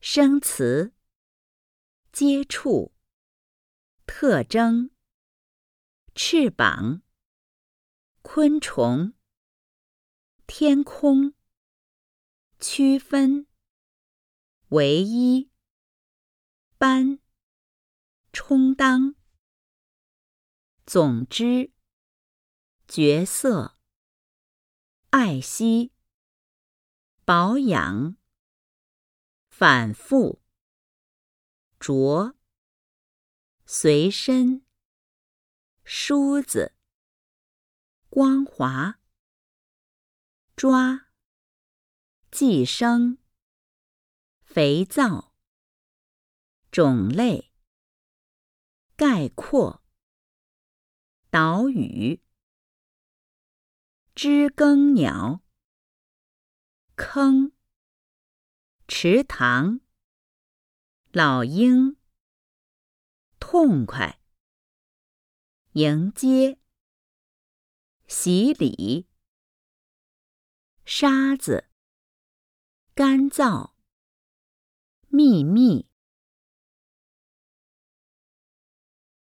生词：接触、特征、翅膀、昆虫、天空、区分、唯一、般、充当。总之、角色、爱惜、保养、反复、着、随身、梳子、光滑、抓、寄生、肥皂、种类、概括、岛屿、知更鸟、坑、池塘、老鹰、痛快、迎接、洗礼、沙子、干燥、秘密。